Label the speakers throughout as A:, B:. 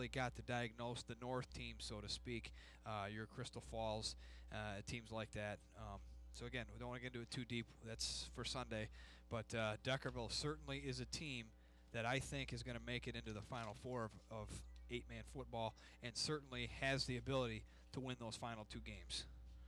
A: got to diagnose the North team, so to speak, your Crystal Falls, teams like that. So again, we don't want to get into it too deep. That's for Sunday. But Deckerville certainly is a team that I think is going to make it into the Final Four of eight-man football, and certainly has the ability to win those final two games.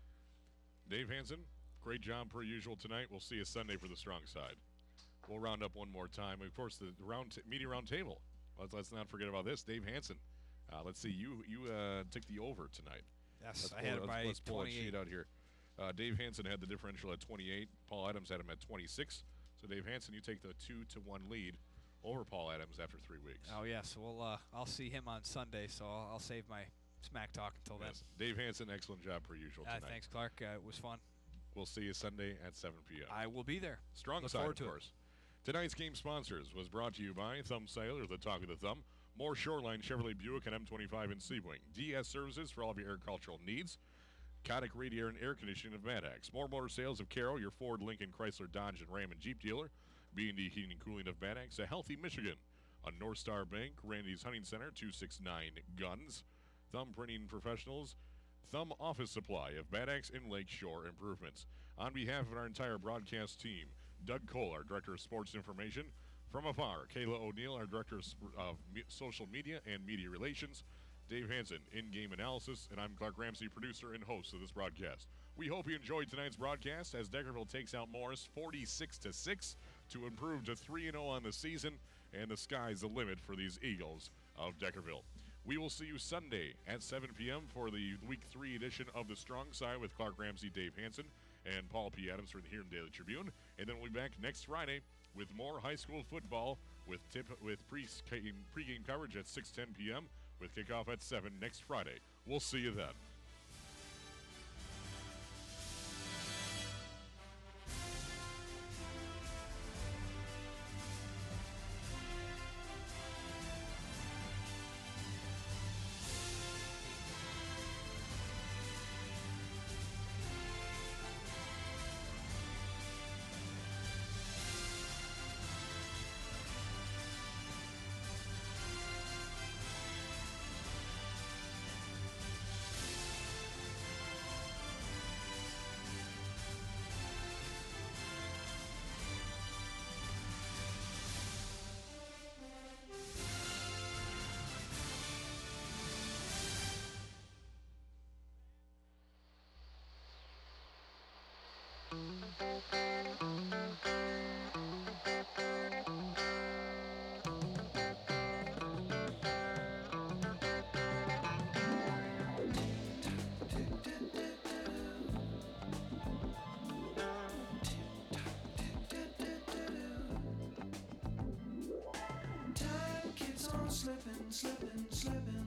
B: Dave Hansen, great job per usual tonight. We'll see you Sunday for the strong side. We'll round up one more time. Of course, the media round table. Let's not forget about this. Dave Hansen. Let's see. You took the over tonight.
A: Yes, I had it by
B: let's pull that
A: 28.
B: sheet out here. Dave Hansen had the differential at 28. Paul Adams had him at 26. So Dave Hansen, you take the 2-1 lead over Paul Adams after 3 weeks.
A: Oh yes, well I'll see him on Sunday, so I'll save my smack talk until then.
B: Yes. Dave Hansen, excellent job per usual tonight.
A: Thanks, Clark. It was fun.
B: We'll see you Sunday at 7 p.m.
A: I will be there.
B: Strong
A: Look
B: side,
A: forward
B: of
A: to
B: course. Tonight's game sponsors was brought to you by Thumb Sailor, the talk of the thumb, more Shoreline Chevrolet Buick and M25 in Sebring, DS Services for all of your agricultural needs, Kotick Radiator and Air Conditioning of Maddox, More Motor Sales of Caro, your Ford, Lincoln, Chrysler, Dodge, and Ram and Jeep dealer, B&D Heating and Cooling of Maddox, A Healthy Michigan, a North Star Bank, Randy's Hunting Center, 269 Guns, Thumb Printing Professionals, Thumb Office Supply of Maddox and Lakeshore Improvements. On behalf of our entire broadcast team, Doug Cole, our Director of Sports Information. From afar, Kayla O'Neill, our Director of Social Media and Media Relations. Dave Hansen, in-game analysis. And I'm Clark Ramsey, producer and host of this broadcast. We hope you enjoyed tonight's broadcast as Deckerville takes out Morris 46-6 to improve to 3-0 on the season. And the sky's the limit for these Eagles of Deckerville. We will see you Sunday at 7 p.m. for the Week 3 edition of The Strong Side with Clark Ramsey, Dave Hansen, and Paul P. Adams from the Huron Daily Tribune. And then we'll be back next Friday with more high school football with pregame coverage at 6:10 p.m. with kickoff at 7 next Friday. We'll see you then.
C: Time keeps on slipping, slipping, slipping